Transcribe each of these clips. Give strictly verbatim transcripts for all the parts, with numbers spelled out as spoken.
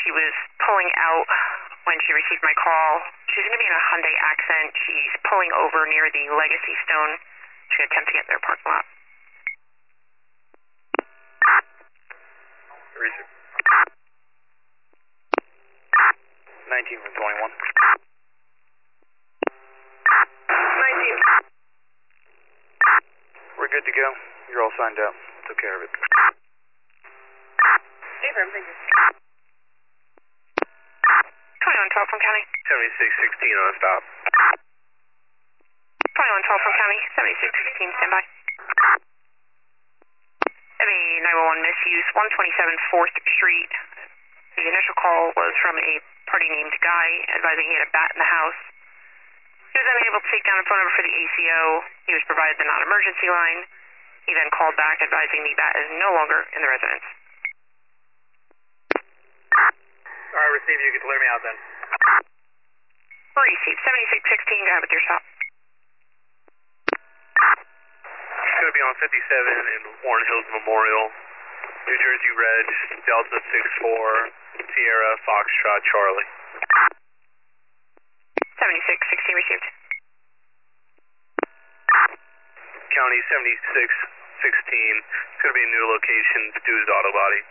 She was pulling out when she received my call. She's going to be in a Hyundai Accent. She's pulling over near the Legacy Stone. She's going to attempt to get in their parking lot. Receive. nineteen from twenty-one. nineteen. We're good to go. You're all signed out. Took care of it. Affirm, thank you. twenty-one twelve from County. seventy-six sixteen on a stop. twenty-one twelve from County. seventy-six sixteen, stand by. I have a nine one one misuse, one twenty-seven fourth Street. The initial call was from a party named Guy, advising he had a bat in the house. He was unable to take down a phone number for the A C O. He was provided the non-emergency line. He then called back, advising the bat is no longer in the residence. All right, receive. You can deliver me out then. Receive seventy-six sixteen, go ahead with your stop. It's going to be on fifty-seven in Warren Hills Memorial, New Jersey Reg, Delta six four, Sierra, Foxtrot, Charlie. seventy-six sixteen received. County seventy-six sixteen. It's going to be a new location, Stu's Auto Body.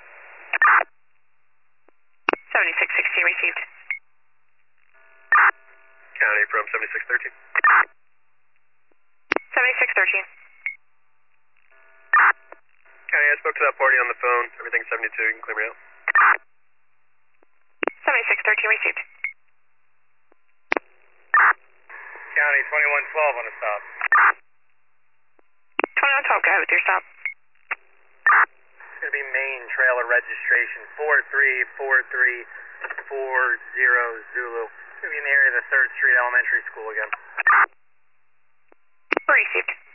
seventy-six sixteen received. County from seventy-six thirteen. seventy-six thirteen. County, I spoke to that party on the phone. Everything's seventy-two. You can clear me out. seventy-six thirteen received. County twenty-one twelve on a stop. twenty-one twelve, go ahead with your stop. It's going to be main trailer registration four three four three four zero Zulu. It's going to be in the area of the third Street Elementary School again. Received.